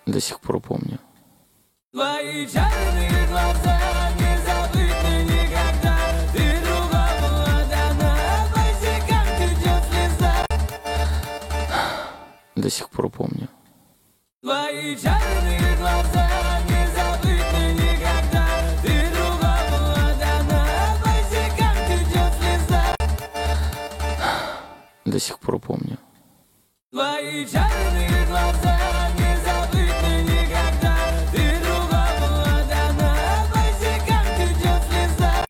До сих пор помню. Твои черные глаза не забыть никогда. Ты другому отдана, по щекам течет слеза. До сих пор помню. Твои черные глаза не забыть никогда. Ты другому отдана, по щекам течет слеза. До сих пор помню. Твои черные глаза не